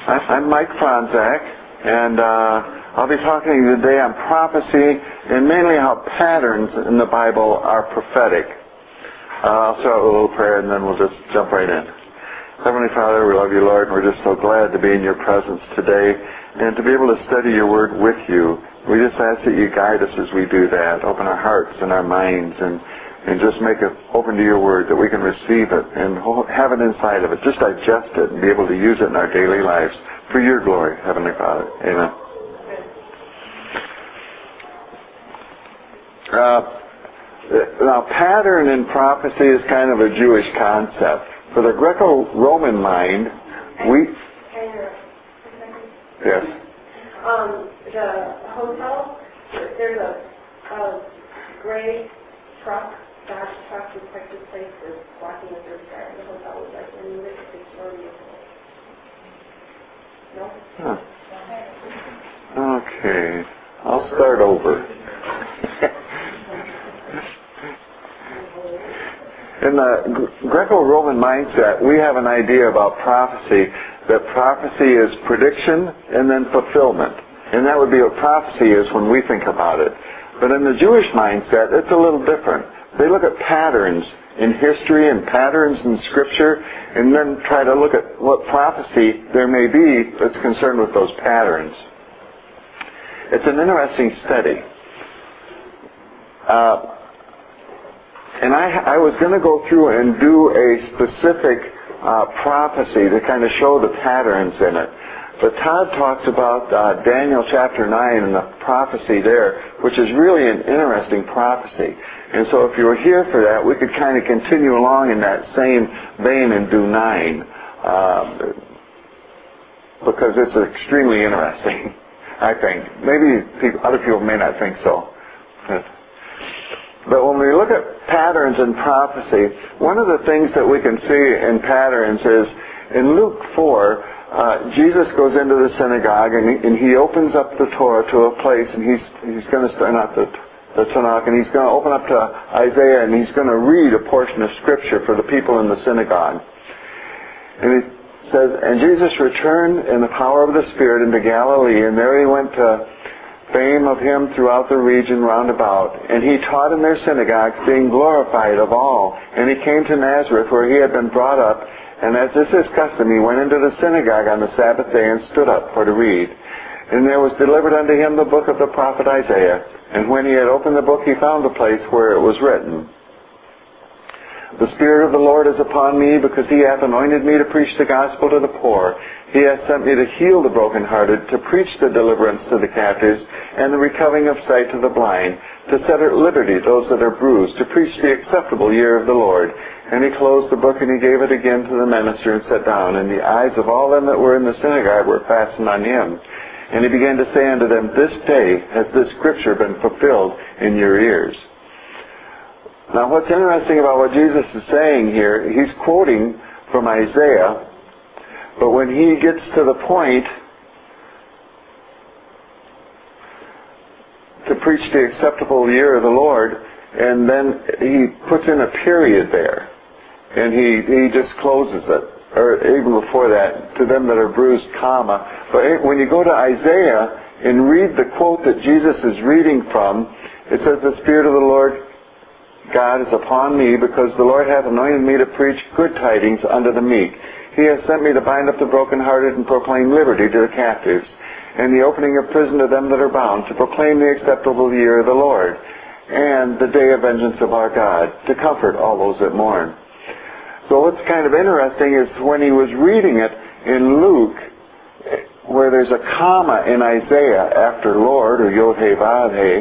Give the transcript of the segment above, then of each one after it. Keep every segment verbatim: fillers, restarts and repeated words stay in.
I'm Mike Franzak, and uh, I'll be talking to you today on prophecy and mainly how patterns in the Bible are prophetic. Uh, I'll start with a little prayer and then we'll just jump right in. Heavenly Father, we love you, Lord, and we're just so glad to be in your presence today and to be able to study your word with you. We just ask that you guide us as we do that. Open our hearts and our minds and and just make it open to your word that we can receive it and have it inside of it. Just digest it and be able to use it in our daily lives for your glory, Heavenly Father. Amen. Uh, now, pattern in prophecy is kind of a Jewish concept. For the Greco-Roman mind, we... Yes. Um, the hotel, there's a, a gray truck. That truck was quite this place was walking with their car. The hotel was like in the six story. No? Huh. Okay. I'll start over. In the Greco-Roman mindset, we have an idea about prophecy, that prophecy is prediction and then fulfillment. And that would be what prophecy is when we think about it. But in the Jewish mindset, it's a little different. They look at patterns in history and patterns in Scripture and then try to look at what prophecy there may be that's concerned with those patterns. It's an interesting study. Uh, and I, I was going to go through and do a specific uh, prophecy to kind of show the patterns in it. But Todd talks about uh, Daniel chapter nine and the prophecy there, which is really an interesting prophecy. And so if you were here for that, we could kind of continue along in that same vein and do nine. Uh, because it's extremely interesting, I think. Maybe people, other people may not think so. But when we look at patterns in prophecy, one of the things that we can see in patterns is in Luke four, Uh, Jesus goes into the synagogue and he, and he opens up the Torah to a place, and he's he's going to start not the the Tanakh, and he's going to open up to Isaiah, and he's going to read a portion of Scripture for the people in the synagogue. And he says, "And Jesus returned in the power of the Spirit into Galilee, and there he went to fame of him throughout the region round about. And he taught in their synagogues, being glorified of all. And he came to Nazareth, where he had been brought up. And as is his custom, he went into the synagogue on the Sabbath day and stood up for to read. And there was delivered unto him the book of the prophet Isaiah. And when he had opened the book, he found the place where it was written, The Spirit of the Lord is upon me, because he hath anointed me to preach the gospel to the poor. He hath sent me to heal the brokenhearted, to preach the deliverance to the captives, and the recovering of sight to the blind, to set at liberty those that are bruised, to preach the acceptable year of the Lord. And he closed the book, and he gave it again to the minister, and sat down. And the eyes of all them that were in the synagogue were fastened on him. And he began to say unto them, This day has this scripture been fulfilled in your ears." Now what's interesting about what Jesus is saying here, he's quoting from Isaiah, but when he gets to the point to preach the acceptable year of the Lord, and then he puts in a period there. And he, he just closes it. Or even before that, to them that are bruised, comma. But when you go to Isaiah and read the quote that Jesus is reading from, it says, "The Spirit of the Lord God is upon me, because the Lord hath anointed me to preach good tidings unto the meek. He hath sent me to bind up the brokenhearted and proclaim liberty to the captives, and the opening of prison to them that are bound, to proclaim the acceptable year of the Lord, and the day of vengeance of our God, to comfort all those that mourn." So what's kind of interesting is when he was reading it in Luke, where there's a comma in Isaiah after Lord, or Yod-Heh-Vav-Heh,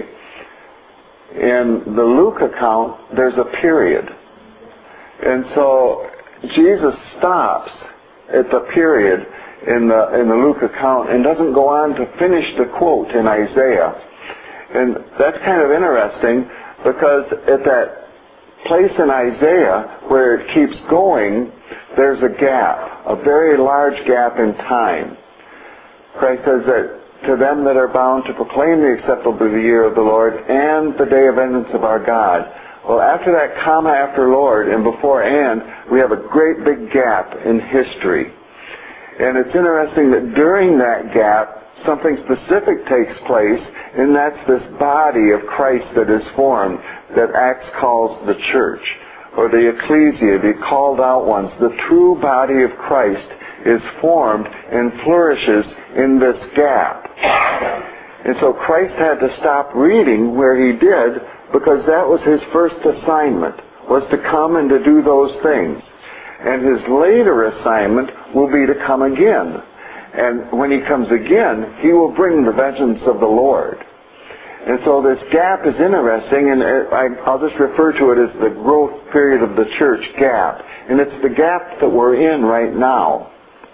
in the Luke account, there's a period. And so Jesus stops at the period in the, in the Luke account and doesn't go on to finish the quote in Isaiah. And that's kind of interesting, because at that place in Isaiah where it keeps going, there's a gap, a very large gap in time. Christ says that to them that are bound to proclaim the acceptable year of the Lord and the day of vengeance of our God. Well, after that comma after Lord and before and, we have a great big gap in history. And it's interesting that during that gap, something specific takes place, and that's this body of Christ that is formed, that Acts calls the church, or the ecclesia, the called out ones. The true body of Christ is formed and flourishes in this gap. And so Christ had to stop reading where he did, because that was his first assignment, was to come and to do those things. And his later assignment will be to come again. And when he comes again, he will bring the vengeance of the Lord. And so this gap is interesting, and I'll just refer to it as the growth period of the church gap. And it's the gap that we're in right now.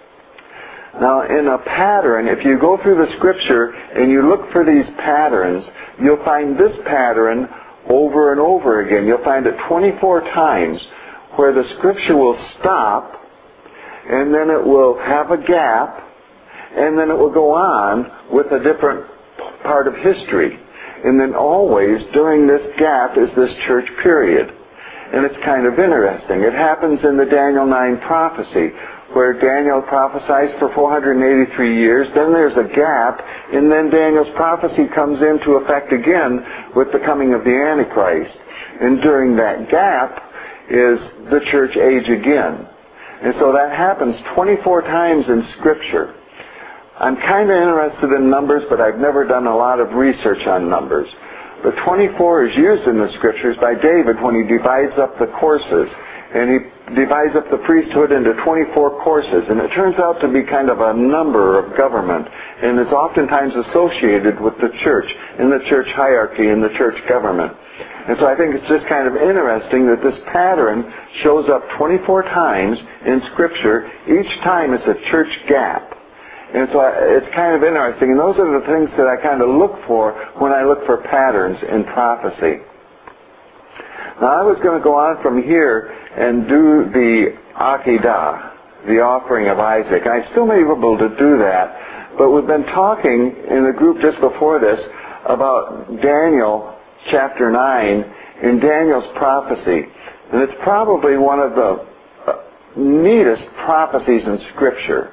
Now, in a pattern, if you go through the Scripture and you look for these patterns, you'll find this pattern over and over again. You'll find it twenty-four times, where the Scripture will stop, and then it will have a gap, and then it will go on with a different part of history. And then always, during this gap, is this church period. And it's kind of interesting. It happens in the Daniel nine prophecy, where Daniel prophesies for four hundred eighty-three years, then there's a gap, and then Daniel's prophecy comes into effect again with the coming of the Antichrist. And during that gap is the church age again. And so that happens twenty-four times in Scripture. I'm kind of interested in numbers, but I've never done a lot of research on numbers. But twenty-four is used in the Scriptures by David when he divides up the courses. And he divides up the priesthood into twenty-four courses. And it turns out to be kind of a number of government. And it's oftentimes associated with the church, in the church hierarchy, in the church government. And so I think it's just kind of interesting that this pattern shows up twenty-four times in Scripture. Each time it's a church gap. And so it's kind of interesting. And those are the things that I kind of look for when I look for patterns in prophecy. Now I was going to go on from here and do the Akedah, the offering of Isaac. And I still may be able to do that. But we've been talking in the group just before this about Daniel chapter nine in Daniel's prophecy. And it's probably one of the neatest prophecies in Scripture.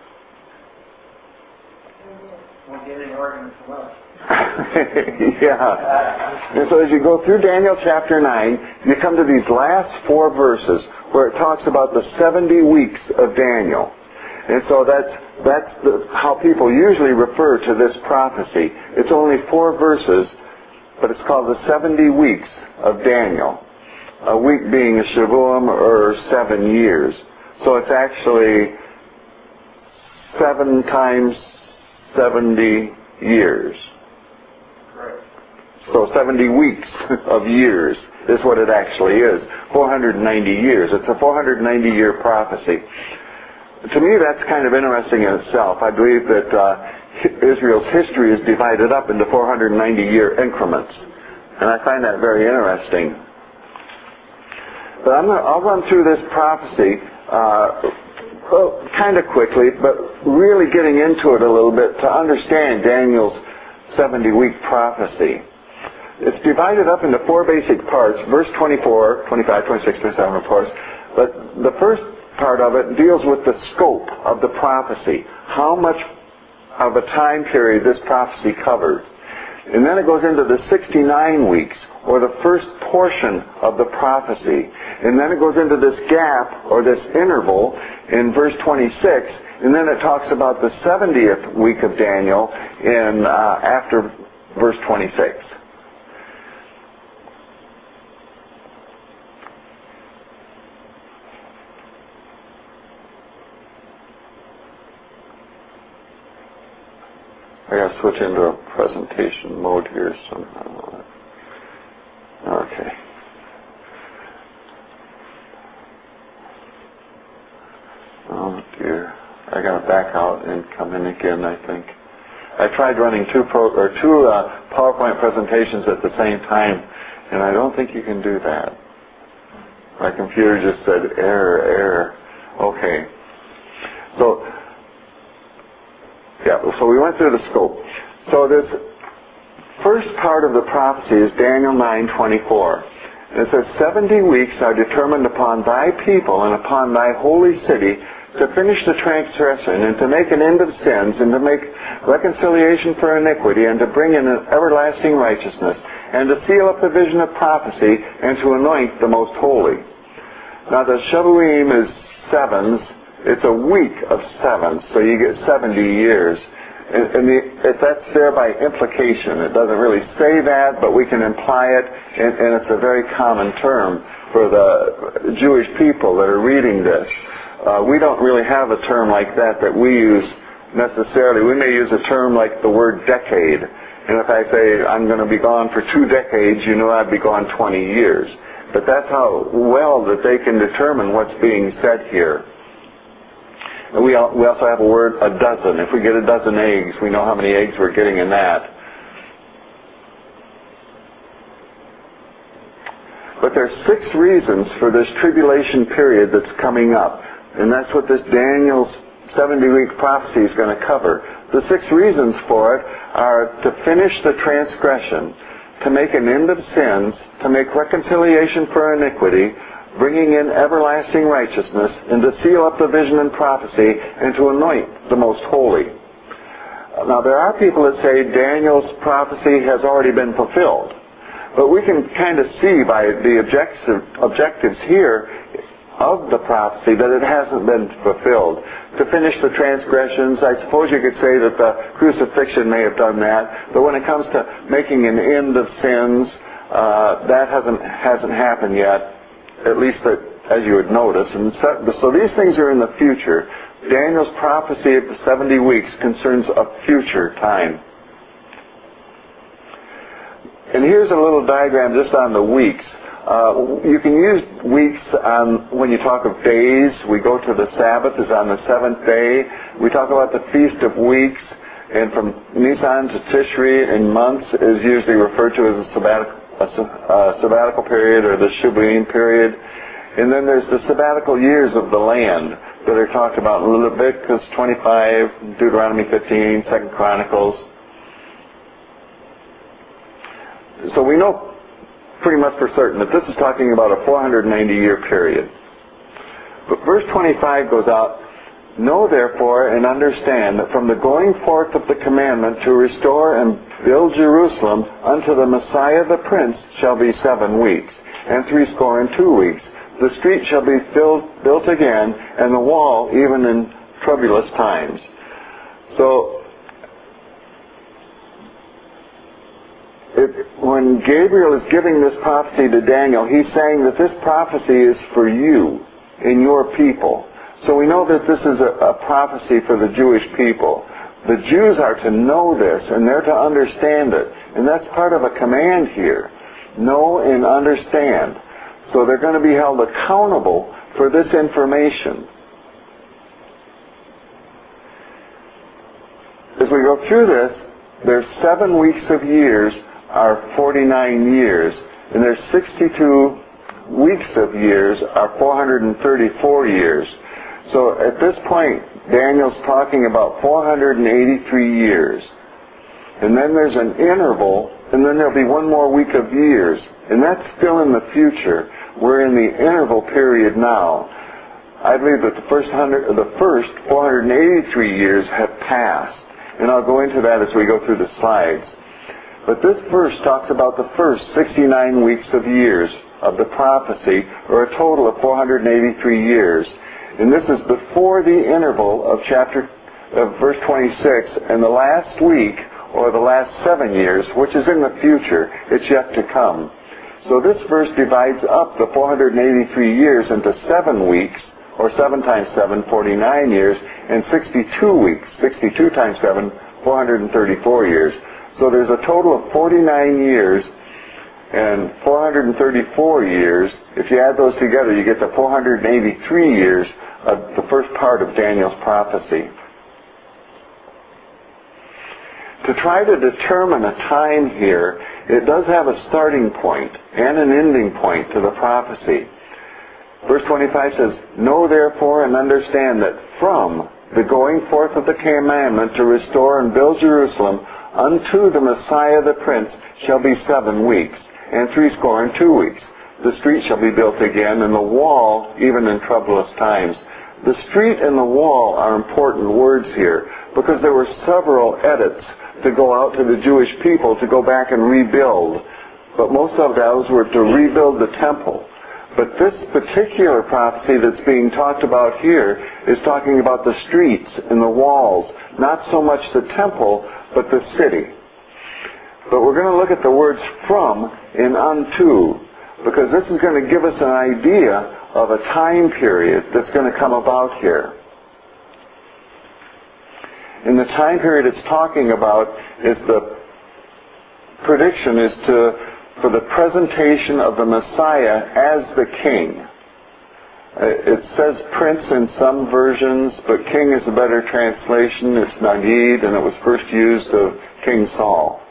Won't get any argument from us. Yeah. And so as you go through Daniel chapter nine, you come to these last four verses where it talks about the seventy weeks of Daniel. And so that's that's the, how people usually refer to this prophecy. It's only four verses, but it's called the seventy weeks of Daniel. A week being a Shavuot, or seven years. So it's actually seven times seventy years. So seventy weeks of years is what it actually is. four hundred ninety years. It's a four hundred ninety year prophecy. To me, that's kind of interesting in itself. I believe that uh, Israel's history is divided up into four hundred ninety year increments. And I find that very interesting. But I'm gonna, I'll run through this prophecy uh, well, kind of quickly, but really getting into it a little bit to understand Daniel's seventy week prophecy. It's divided up into four basic parts, verse twenty-four, twenty-five, twenty-six, twenty-seven, of course. But the first part of it deals with the scope of the prophecy, how much of a time period this prophecy covers. And then it goes into the sixty-nine weeks, or the first portion of the prophecy. And then it goes into this gap, or this interval, in verse twenty-six. And then it talks about the seventieth week of Daniel in uh, after verse twenty-six. I gotta switch into a presentation mode here somehow. Okay. Oh dear. I gotta back out and come in again, I think. I tried running two pro or two uh, PowerPoint presentations at the same time, and I don't think you can do that. My computer just said error, error. Okay. So Yeah, so we went through the scope. So this first part of the prophecy is Daniel nine twenty-four. And it says, seventy weeks are determined upon thy people and upon thy holy city to finish the transgression, and to make an end of sins, and to make reconciliation for iniquity, and to bring in an everlasting righteousness, and to seal up the vision of prophecy, and to anoint the most holy. Now the Shavuim is sevens. It's a week of sevens, so you get seventy years. And, and the, if that's there by implication. It doesn't really say that, but we can imply it, and, and it's a very common term for the Jewish people that are reading this. Uh, we don't really have a term like that that we use necessarily. We may use a term like the word decade. And if I say, I'm going to be gone for two decades, you know I'd be gone twenty years. But that's how well that they can determine what's being said here. And we, we also have a word, a dozen. If we get a dozen eggs, we know how many eggs we're getting in that. But there's six reasons for this tribulation period that's coming up. And that's what this Daniel's seventy-week prophecy is going to cover. The six reasons for it are to finish the transgression, to make an end of sins, to make reconciliation for iniquity, bringing in everlasting righteousness, and to seal up the vision and prophecy, and to anoint the most holy. Now there are people that say Daniel's prophecy has already been fulfilled. But we can kind of see by the objective, objectives here of the prophecy that it hasn't been fulfilled. To finish the transgressions, I suppose you could say that the crucifixion may have done that, but when it comes to making an end of sins, uh, that hasn't hasn't happened yet, at least that, as you would notice. And so, so these things are in the future. Daniel's prophecy of the seventy weeks concerns a future time. And here's a little diagram just on the weeks. Uh, you can use weeks on, when you talk of days. We go to the Sabbath is on the seventh day. We talk about the Feast of Weeks, and from Nisan to Tishri in months is usually referred to as a sabbatical, a, a sabbatical period, or the Shavuim period. And then there's the sabbatical years of the land that are talked about in Leviticus twenty-five, Deuteronomy fifteen, Second Chronicles. So we know pretty much for certain that this is talking about a four hundred ninety year period. But verse twenty-five goes out, know therefore and understand that from the going forth of the commandment to restore and build Jerusalem unto the Messiah the Prince shall be seven weeks, and threescore and two weeks. The street shall be filled, built again, and the wall even in troublous times. So It, when Gabriel is giving this prophecy to Daniel, he's saying that this prophecy is for you and your people. So we know that this is a, a prophecy for the Jewish people. The Jews are to know this, and they're to understand it. And that's part of a command here. Know and understand. So they're going to be held accountable for this information. As we go through this, there's seven weeks of years are forty-nine years, and there's sixty-two weeks of years are four hundred thirty-four years. So at this point, Daniel's talking about four hundred eighty-three years. And then there's an interval, and then there'll be one more week of years. And that's still in the future. We're in the interval period now. I believe that the first, hundred, the first four hundred eighty-three years have passed. And I'll go into that as we go through the slides. But this verse talks about the first sixty-nine weeks of years of the prophecy, or a total of four hundred eighty-three years. And this is before the interval of chapter of verse twenty-six, and the last week, or the last seven years, which is in the future, it's yet to come. So this verse divides up the four hundred eighty-three years into seven weeks, or seven times seven, forty-nine years, and sixty-two weeks, sixty-two times seven, four hundred thirty-four years. So there's a total of forty-nine years and four hundred thirty-four years. If you add those together, you get the four hundred eighty-three years of the first part of Daniel's prophecy. To try to determine a time here, it does have a starting point and an ending point to the prophecy. Verse twenty-five says, know therefore and understand that from the going forth of the commandment to restore and build Jerusalem unto the Messiah the Prince shall be seven weeks, and threescore and two weeks. The street shall be built again, and the wall even in troublous times. The street and the wall are important words here because there were several edits to go out to the Jewish people to go back and rebuild. But most of those were to rebuild the temple. But this particular prophecy that's being talked about here is talking about the streets and the walls, not so much the temple, but the city. But we're going to look at the words from and unto, because this is going to give us an idea of a time period that's going to come about here. And the time period it's talking about is the prediction is to for the presentation of the Messiah as the king. It says prince in some versions, but king is a better translation. It's Nagid, and it was first used of King Saul.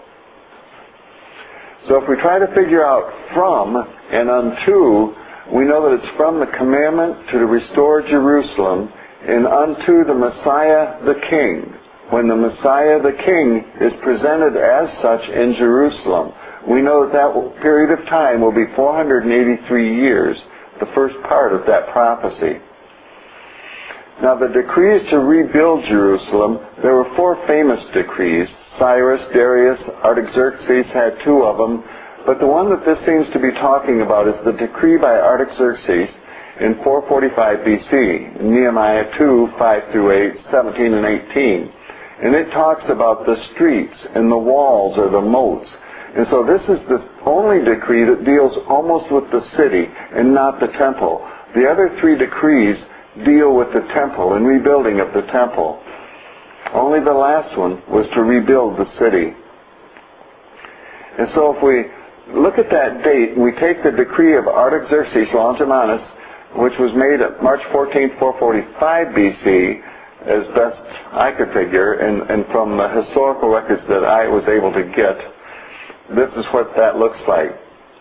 So if we try to figure out from and unto, we know that it's from the commandment to restore Jerusalem and unto the Messiah the King, when the Messiah the King is presented as such in Jerusalem. We know that that period of time will be four hundred eighty-three years, the first part of that prophecy. Now the decrees to rebuild Jerusalem, there were four famous decrees. Cyrus, Darius, Artaxerxes had two of them, but the one that this seems to be talking about is the decree by Artaxerxes in four forty-five B C, Nehemiah two, five through eight, seventeen and eighteen. And it talks about the streets and the walls or the moats. And so this is the only decree that deals almost with the city and not the temple. The other three decrees deal with the temple and rebuilding of the temple. Only the last one was to rebuild the city. And so if we look at that date and we take the decree of Artaxerxes Longimanus, which was made at March fourteenth, four forty-five B C, as best I could figure, and, and from the historical records that I was able to get, this is what that looks like.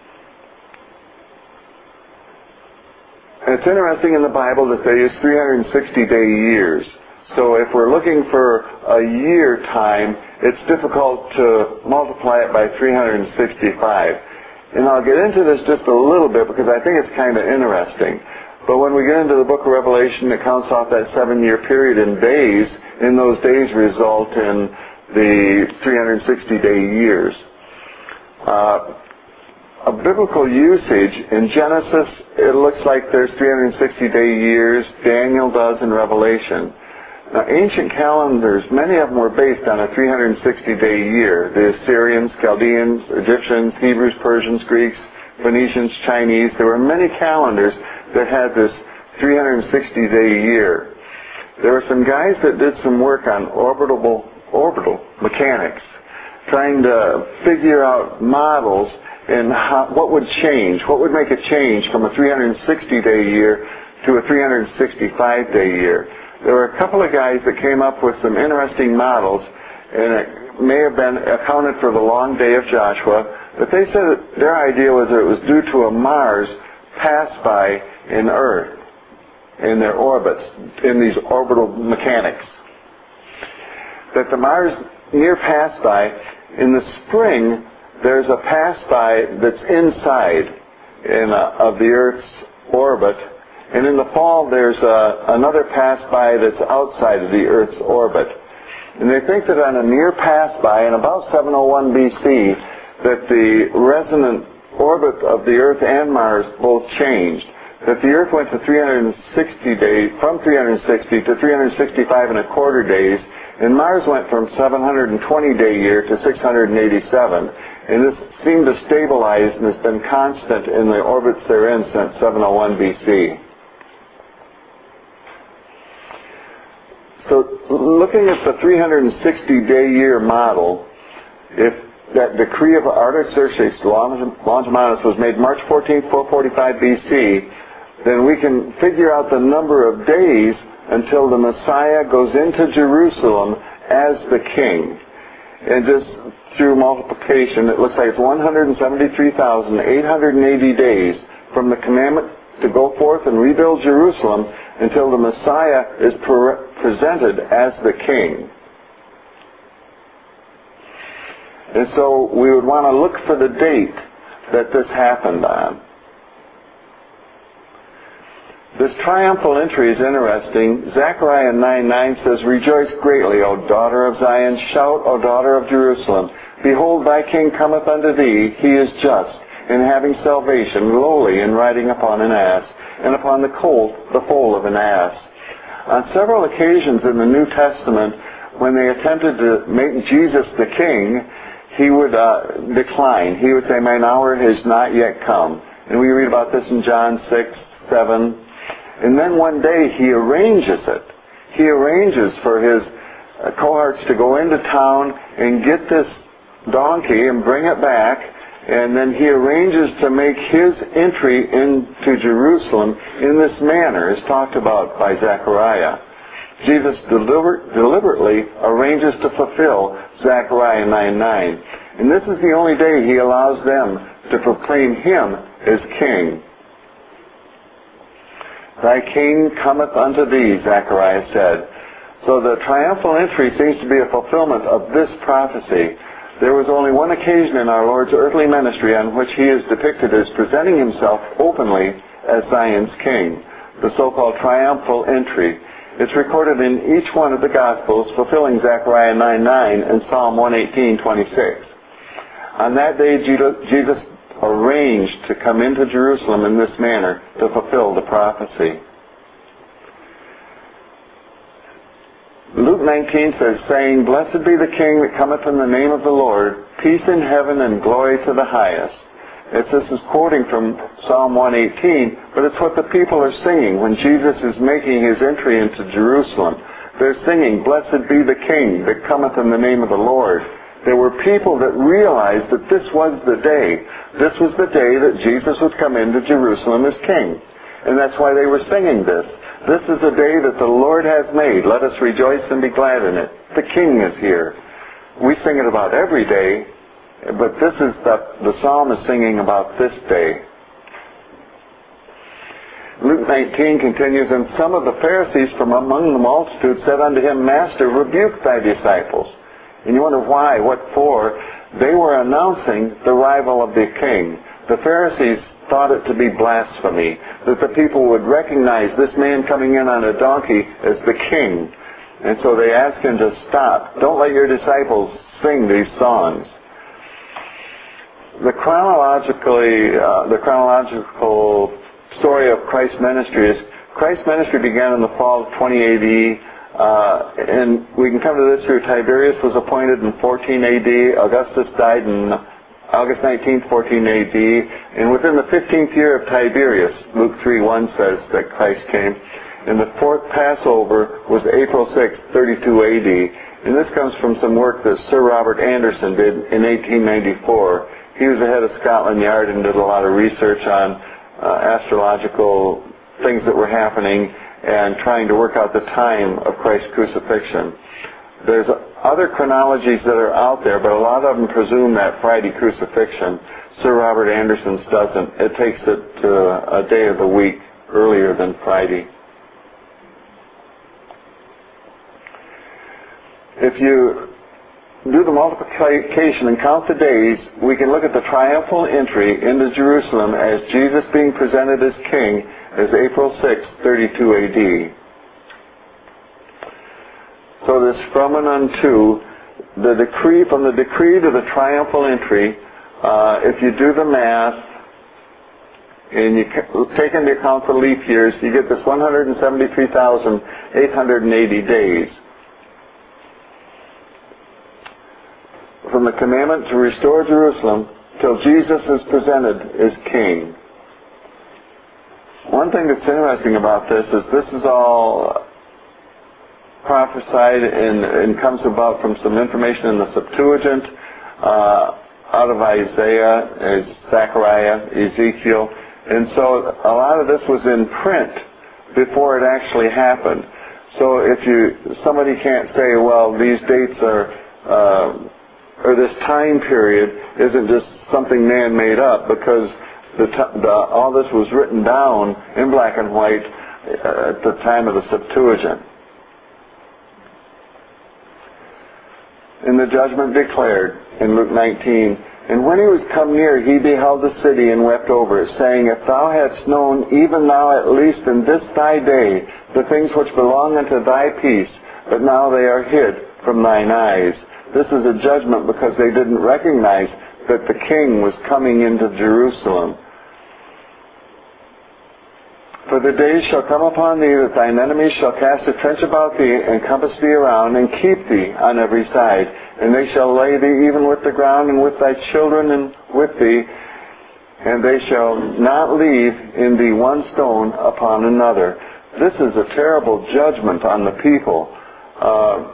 And it's interesting in the Bible that they use three hundred sixty day years. So if we're looking for a year time, it's difficult to multiply it by three hundred sixty-five. And I'll get into this just a little bit because I think it's kind of interesting. But when we get into the book of Revelation, it counts off that seven-year period in days, and those days result in the three hundred sixty day years. Uh, a biblical usage in Genesis, it looks like there's three hundred sixty day years. Daniel does in Revelation. Now, ancient calendars, many of them were based on a three hundred sixty day year. The Assyrians, Chaldeans, Egyptians, Hebrews, Persians, Greeks, Phoenicians, Chinese. There were many calendars that had this three hundred sixty day year. There were some guys that did some work on orbital, orbital mechanics, trying to figure out models and how, what would change, what would make a change from a three hundred sixty day year to a three hundred sixty-five day year. There were a couple of guys that came up with some interesting models, and it may have been accounted for the long day of Joshua, but they said that their idea was that it was due to a Mars pass by in Earth, in their orbits, in these orbital mechanics. That the Mars near pass by, in the spring, there's a pass by that's inside in a, of the Earth's orbit, and in the fall there's a, another pass-by that's outside of the Earth's orbit. And they think that on a near pass-by in about seven oh one B C, that the resonant orbit of the Earth and Mars both changed. That the Earth went to three hundred sixty days, from three hundred sixty to three hundred sixty-five and a quarter days, and Mars went from seven hundred twenty day year to six hundred eighty-seven. And this seemed to stabilize and has been constant in the orbits they're in since seven oh one B C. So looking at the three hundred sixty day year model, if that decree of Artaxerxes Longimanus was made March fourteenth, four forty-five B C, then we can figure out the number of days until the Messiah goes into Jerusalem as the king. And just through multiplication, it looks like it's one hundred seventy-three thousand eight hundred eighty days from the commandment to go forth and rebuild Jerusalem until the Messiah is pre- presented as the king. And so we would want to look for the date that this happened on. This triumphal entry is interesting. Zechariah nine nine says, "Rejoice greatly, O daughter of Zion. Shout, O daughter of Jerusalem. Behold, thy king cometh unto thee. He is just, and having salvation, lowly, and riding upon an ass, and upon the colt, the foal of an ass." On several occasions in the New Testament, when they attempted to make Jesus the king, he would uh, decline. He would say, "Mine hour has not yet come." And we read about this in John six, seven. And then one day he arranges it. He arranges for his uh, cohorts to go into town and get this donkey and bring it back. And then he arranges to make his entry into Jerusalem in this manner, as talked about by Zechariah. Jesus deliber- deliberately arranges to fulfill Zechariah nine nine. And this is the only day he allows them to proclaim him as king. "Thy king cometh unto thee," Zechariah said. So the triumphal entry seems to be a fulfillment of this prophecy. There was only one occasion in our Lord's earthly ministry on which he is depicted as presenting himself openly as Zion's king, the so-called triumphal entry. It's recorded in each one of the Gospels, fulfilling Zechariah nine nine and Psalm one eighteen twenty-six. On that day, Jesus arranged to come into Jerusalem in this manner to fulfill the prophecy. Luke nineteen says, saying, "Blessed be the King that cometh in the name of the Lord, peace in heaven and glory to the highest." It's, this is quoting from Psalm one eighteen, but it's what the people are singing when Jesus is making his entry into Jerusalem. They're singing, "Blessed be the King that cometh in the name of the Lord." There were people that realized that this was the day. This was the day that Jesus would come into Jerusalem as king. And that's why they were singing this. "This is the day that the Lord has made. Let us rejoice and be glad in it. The King is here." We sing it about every day, but this is the, the psalm is singing about this day. Luke nineteen continues, "And some of the Pharisees from among the multitude said unto him, Master, rebuke thy disciples." And you wonder why, what for? They were announcing the arrival of the king. The Pharisees thought it to be blasphemy, that the people would recognize this man coming in on a donkey as the king. And so they asked him to stop. Don't let your disciples sing these songs. The chronologically, uh, the chronological story of Christ's ministry is Christ's ministry began in the fall of twenty A D, uh, and we can come to this through Tiberius was appointed in fourteen A D, Augustus died in August nineteenth, fourteen A D, and within the fifteenth year of Tiberius, Luke three one says that Christ came, and the fourth Passover was April sixth, thirty-two A D, and this comes from some work that Sir Robert Anderson did in eighteen ninety-four. He was the head of Scotland Yard and did a lot of research on uh, astrological things that were happening and trying to work out the time of Christ's crucifixion. There's other chronologies that are out there, but a lot of them presume that Friday crucifixion. Sir Robert Anderson's doesn't. It takes it to a day of the week earlier than Friday. If you do the multiplication and count the days, we can look at the triumphal entry into Jerusalem as Jesus being presented as king as April sixth, thirty-two A D. So this from and unto, the decree, from the decree to the triumphal entry, uh, if you do the math and you take into account the leap years, you get this one hundred seventy-three thousand eight hundred eighty days. From the commandment to restore Jerusalem till Jesus is presented as king. One thing that's interesting about this is this is all prophesied and, and comes about from some information in the Septuagint, uh, out of Isaiah, Zechariah, Ezekiel, and so a lot of this was in print before it actually happened. So if you somebody can't say, well, these dates are uh, or this time period isn't just something man made up, because the, t- the, all this was written down in black and white uh, at the time of the Septuagint. And the judgment declared in Luke nineteen, And when he was come near, he beheld the city and wept over it, saying, If thou hadst known, even now at least in this thy day, the things which belong unto thy peace, but now they are hid from thine eyes. This is a judgment because they didn't recognize that the king was coming into Jerusalem. For the days shall come upon thee that thine enemies shall cast a trench about thee, and compass thee around, and keep thee on every side. And they shall lay thee even with the ground, and with thy children and with thee, and they shall not leave in thee one stone upon another. This is a terrible judgment on the people. Uh,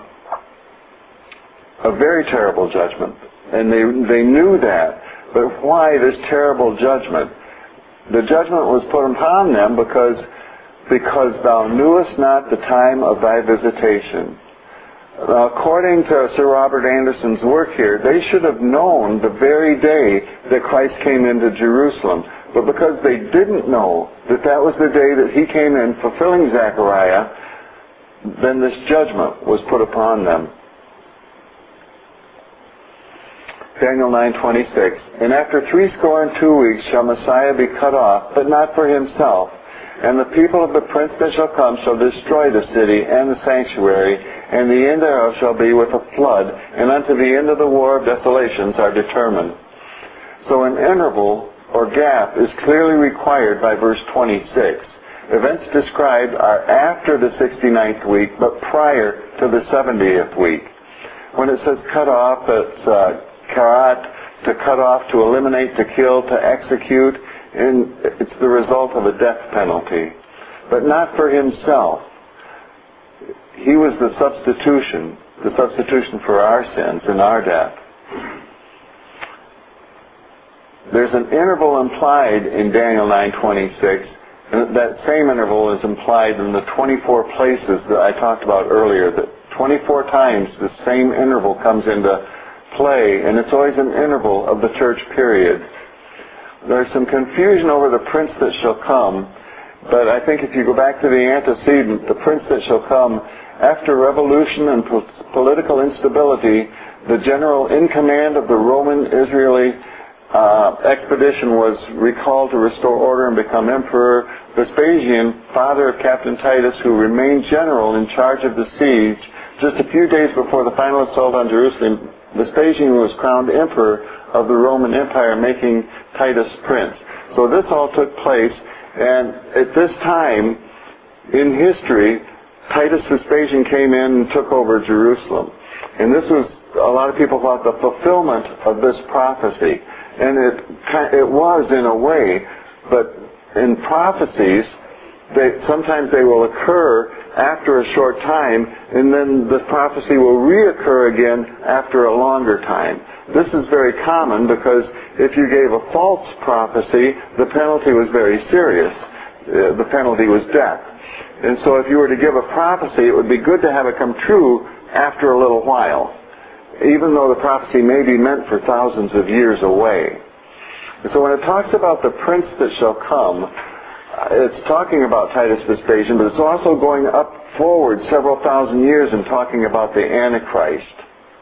a very terrible judgment. And they, they knew that. But why this terrible judgment? The judgment was put upon them because, because thou knewest not the time of thy visitation. Now, according to Sir Robert Anderson's work here, they should have known the very day that Christ came into Jerusalem. But because they didn't know that that was the day that he came in, fulfilling Zechariah, then this judgment was put upon them. Daniel nine twenty-six. And after threescore and two weeks shall Messiah be cut off, but not for himself. And the people of the prince that shall come shall destroy the city and the sanctuary, and the end thereof shall be with a flood, and unto the end of the war of desolations are determined. So an interval or gap is clearly required by verse twenty-six. Events described are after the sixty-ninth week, but prior to the seventieth week. When it says cut off, it's uh, karat, to cut off, to eliminate, to kill, to execute, and it's the result of a death penalty. But not for himself. He was the substitution, the substitution for our sins and our death. There's an interval implied in Daniel nine twenty-six, and that same interval is implied in the twenty-four places that I talked about earlier. That twenty-four times the same interval comes into play, and it's always an interval of the church period. There's some confusion over the prince that shall come, but I think if you go back to the antecedent, the prince that shall come, after revolution and po- political instability, the general in command of the Roman Israeli uh, expedition was recalled to restore order and become emperor. Vespasian, father of Captain Titus, who remained general in charge of the siege, just a few days before the final assault on Jerusalem, Vespasian was crowned emperor of the Roman Empire, making Titus prince. So this all took place, and at this time in history, Titus Vespasian came in and took over Jerusalem. And this was, a lot of people thought, the fulfillment of this prophecy. And it, it was in a way, but in prophecies, they, sometimes they will occur after a short time, and then the prophecy will reoccur again after a longer time. This is very common because if you gave a false prophecy, the penalty was very serious. Uh, the penalty was death. And so if you were to give a prophecy, it would be good to have it come true after a little while, even though the prophecy may be meant for thousands of years away. And so when it talks about the prince that shall come, it's talking about Titus Vespasian, but it's also going up forward several thousand years and talking about the Antichrist.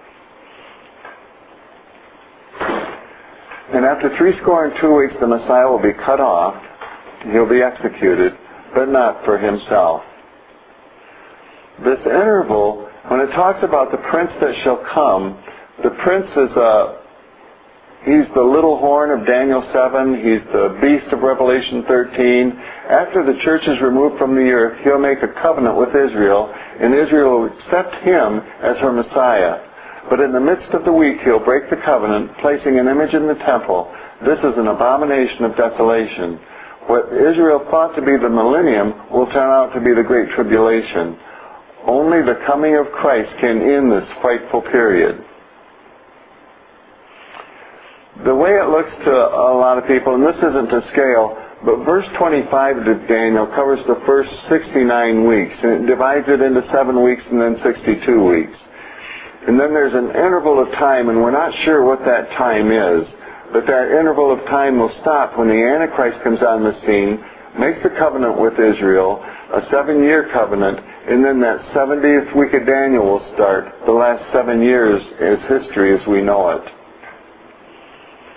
And after threescore and two weeks, the Messiah will be cut off. He'll be executed, but not for himself. This interval, when it talks about the prince that shall come, the prince is a He's the little horn of Daniel seven. He's the beast of Revelation thirteen. After the church is removed from the earth, he'll make a covenant with Israel, and Israel will accept him as her Messiah. But in the midst of the week, he'll break the covenant, placing an image in the temple. This is an abomination of desolation. What Israel thought to be the millennium will turn out to be the Great Tribulation. Only the coming of Christ can end this frightful period. The way it looks to a lot of people, and this isn't to scale, but verse twenty-five of Daniel covers the first sixty-nine weeks, and it divides it into seven weeks and then sixty-two weeks. And then there's an interval of time, and we're not sure what that time is, but that interval of time will stop when the Antichrist comes on the scene, makes a covenant with Israel, a seven-year covenant, and then that seventieth week of Daniel will start. The last seven years is history as we know it.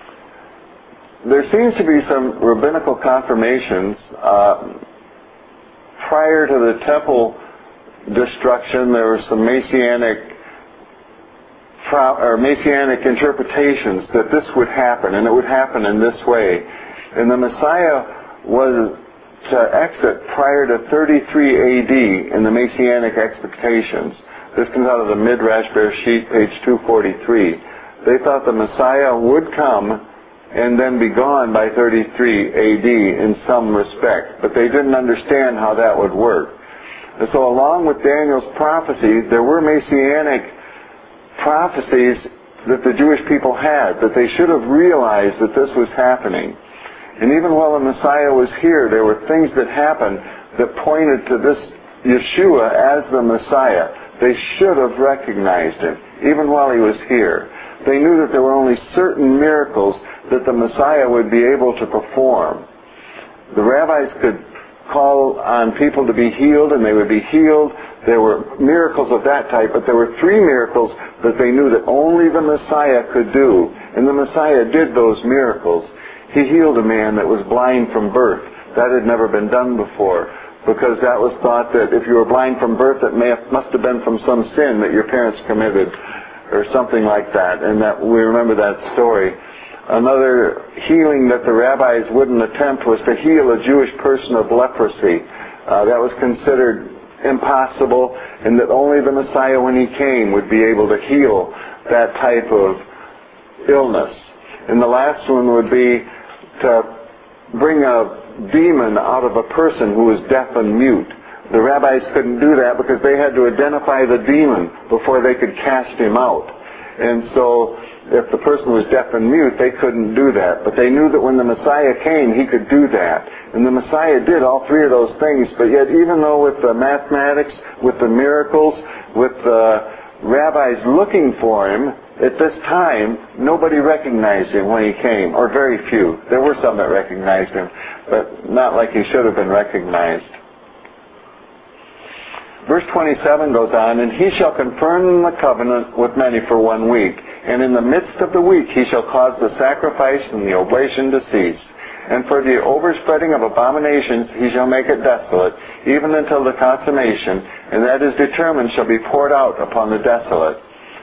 there seems to be some rabbinical confirmations. Uh, prior to the temple destruction, there were some messianic or messianic interpretations that this would happen, and it would happen in this way. And the Messiah was to exit prior to thirty-three A D in the messianic expectations. This comes out of the Midrash Bereshit, page two forty-three. They thought the Messiah would come and then be gone by thirty-three A D in some respect, but they didn't understand how that would work. And so along with Daniel's prophecy, there were messianic prophecies that the Jewish people had, that they should have realized that this was happening. And even while the Messiah was here, there were things that happened that pointed to this Yeshua as the Messiah. They should have recognized him, even while he was here. They knew that there were only certain miracles that the Messiah would be able to perform. The rabbis could call on people to be healed, and they would be healed. There were miracles of that type, but there were three miracles that they knew that only the Messiah could do. And the Messiah did those miracles. He healed a man that was blind from birth. That had never been done before, because that was thought that if you were blind from birth, it may have, must have been from some sin that your parents committed, or something like that. And that we remember that story. Another healing that the rabbis wouldn't attempt was to heal a Jewish person of leprosy. Uh, that was considered impossible, and that only the Messiah, when he came, would be able to heal that type of illness. And the last one would be to bring a demon out of a person who was deaf and mute. The rabbis couldn't do that because they had to identify the demon before they could cast him out. And so if the person was deaf and mute, they couldn't do that. But they knew that when the Messiah came, he could do that. And the Messiah did all three of those things. But yet, even though with the mathematics, with the miracles, with the rabbis looking for him, at this time, nobody recognized him when he came, or very few. There were some that recognized him, but not like he should have been recognized. Verse twenty-seven goes on, and he shall confirm the covenant with many for one week. And in the midst of the week he shall cause the sacrifice and the oblation to cease. And for the overspreading of abominations he shall make it desolate, even until the consummation, and that is determined shall be poured out upon the desolate.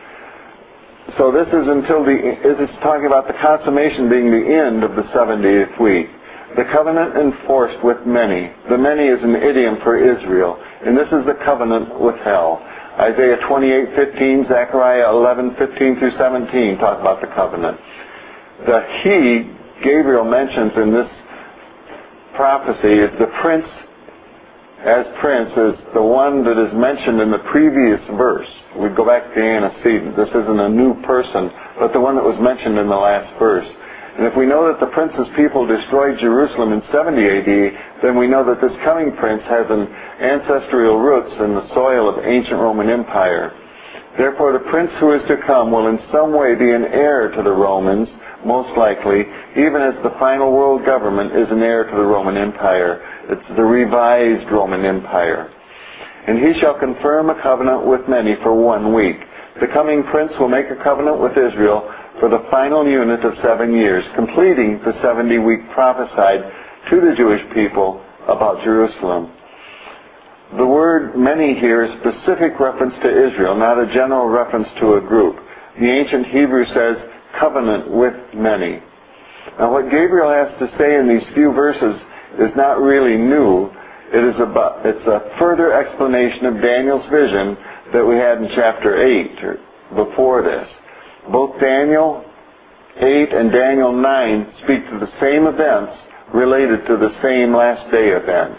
So this is until the, this is talking about the consummation being the end of the seventieth week. The covenant enforced with many. The many is an idiom for Israel, and this is the covenant with hell. Isaiah twenty-eight fifteen, Zechariah eleven fifteen through seventeen talk about the covenant. The he, Gabriel mentions in this prophecy, is the prince, as prince, is the one that is mentioned in the previous verse. We go back to the antecedent. This isn't a new person, but the one that was mentioned in the last verse. And if we know that the prince's people destroyed Jerusalem in seventy A D, then we know that this coming prince has an ancestral roots in the soil of ancient Roman Empire. Therefore, the prince who is to come will in some way be an heir to the Romans, most likely, even as the final world government is an heir to the Roman Empire. It's the revised Roman Empire. And he shall confirm a covenant with many for one week. The coming prince will make a covenant with Israel for the final unit of seven years, completing the seventy week prophesied to the Jewish people about Jerusalem. The word many here is specific reference to Israel, not a general reference to a group. The ancient Hebrew says, covenant with many. Now what Gabriel has to say in these few verses is not really new. It is about, it's a further explanation of Daniel's vision that we had in chapter eight, or before this. Both Daniel eight and Daniel nine speak to the same events related to the same last day events.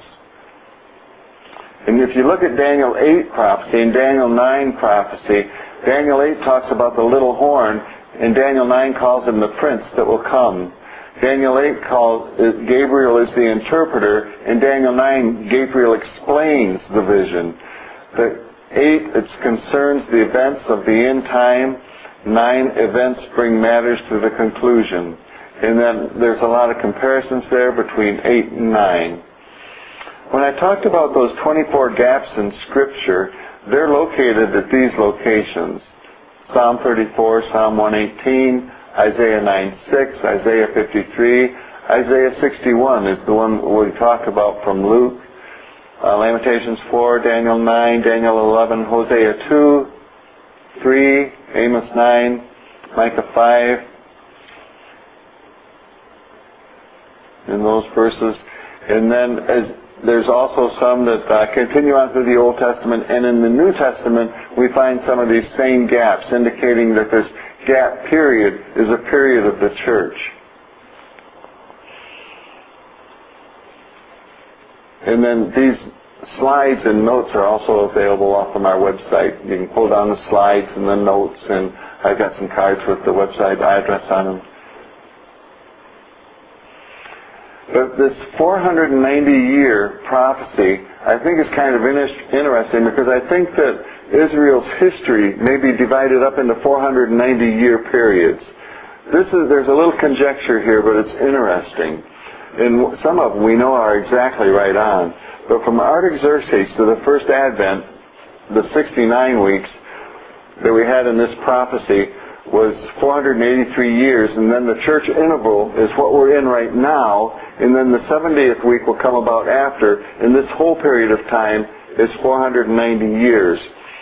And if you look at Daniel eight prophecy and Daniel nine prophecy, Daniel eight talks about the little horn, and Daniel nine calls him the prince that will come. Daniel eight calls Gabriel is the interpreter, and Daniel nine, Gabriel explains the vision. The eight, it concerns the events of the end time. Nine, events bring matters to the conclusion. And then there's a lot of comparisons there between eight and nine. When I talked about those twenty-four gaps in Scripture, they're located at these locations. Psalm thirty-four, Psalm one eighteen, Isaiah nine six, Isaiah fifty-three, Isaiah sixty-one is the one we talked about from Luke. Uh, Lamentations four, Daniel nine, Daniel eleven, Hosea two, three, Amos nine, Micah five. In those verses. And then as there's also some that uh, continue on through the Old Testament, and in the New Testament we find some of these same gaps, indicating that this gap period is a period of the church. And then these slides and notes are also available off of our website. You can pull down the slides and the notes, and I've got some cards with the website address on them. But this four hundred ninety year prophecy, I think is kind of interesting, because I think that Israel's history may be divided up into four hundred ninety year periods. This is, there's a little conjecture here, but it's interesting. And some of them we know are exactly right on. But from Artaxerxes to the first Advent, the sixty-nine weeks that we had in this prophecy was four hundred eighty-three years, and then the church interval is what we're in right now, and then the seventieth week will come about after, and this whole period of time is four hundred ninety years.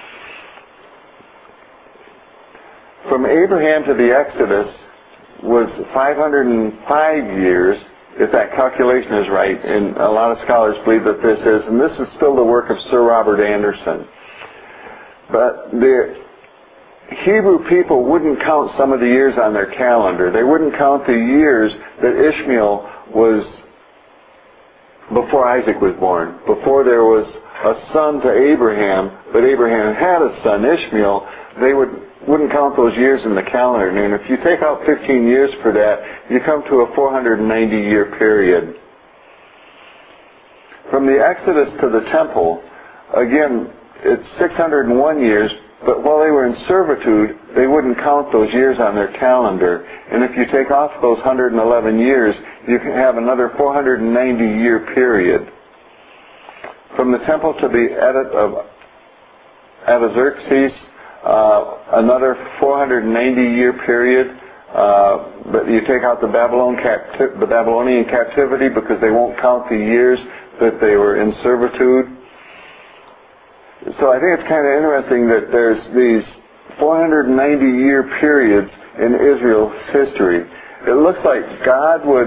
From Abraham to the Exodus was five hundred five years, if that calculation is right, and a lot of scholars believe that this is, and this is still the work of Sir Robert Anderson. But the Hebrew people wouldn't count some of the years on their calendar. They wouldn't count the years that Ishmael was before Isaac was born, before there was a son to Abraham, but Abraham had a son, Ishmael. They would, wouldn't count those years in the calendar. And if you take out fifteen years for that, you come to a four hundred ninety year period. From the Exodus to the temple, again, it's six hundred one years, but while they were in servitude, they wouldn't count those years on their calendar. And if you take off those one hundred eleven years, you can have another four hundred ninety year period. From the temple to the edit of Artaxerxes, uh, another four hundred ninety year period. Uh, but you take out the Babylon capti- the Babylonian captivity, because they won't count the years that they were in servitude. So I think it's kind of interesting that there's these four hundred ninety year periods in Israel's history. It looks like God would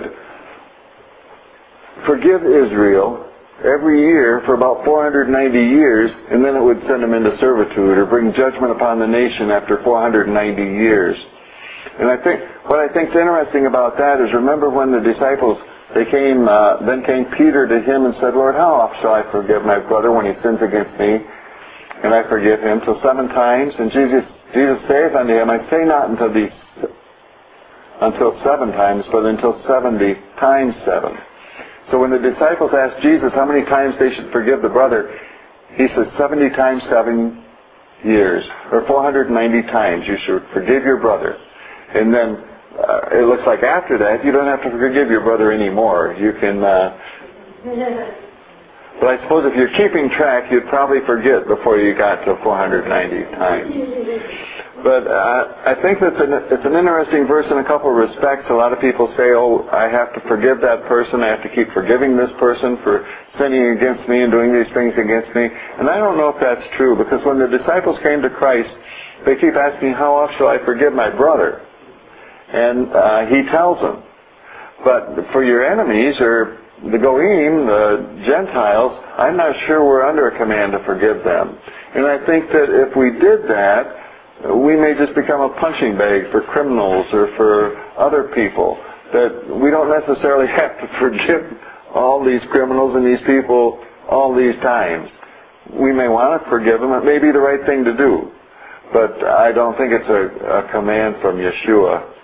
forgive Israel every year for about four hundred ninety years, and then it would send them into servitude or bring judgment upon the nation after four hundred ninety years. And I think what I think is interesting about that is, remember when the disciples, they came, uh, then came Peter to him and said, "Lord, how oft shall I forgive my brother when he sins against me? And I forgive him till seven times." And Jesus, Jesus saith unto him, "I say not until these, until seven times, but until seventy times seven." So when the disciples asked Jesus how many times they should forgive the brother, he says seventy times seven years, or four hundred ninety times you should forgive your brother. And then uh, it looks like after that you don't have to forgive your brother anymore. You can. Uh, But I suppose if you're keeping track, you'd probably forget before you got to four hundred ninety times. But uh, I think that's an, it's an interesting verse in a couple of respects. A lot of people say, "Oh, I have to forgive that person. I have to keep forgiving this person for sinning against me and doing these things against me." And I don't know if that's true, because when the disciples came to Christ, they keep asking, "How oft shall I forgive my brother?" And uh, he tells them. But for your enemies, or the Goyim, the Gentiles, I'm not sure we're under a command to forgive them. And I think that if we did that, we may just become a punching bag for criminals or for other people. That we don't necessarily have to forgive all these criminals and these people all these times. We may want to forgive them. It may be the right thing to do. But I don't think it's a, a command from Yeshua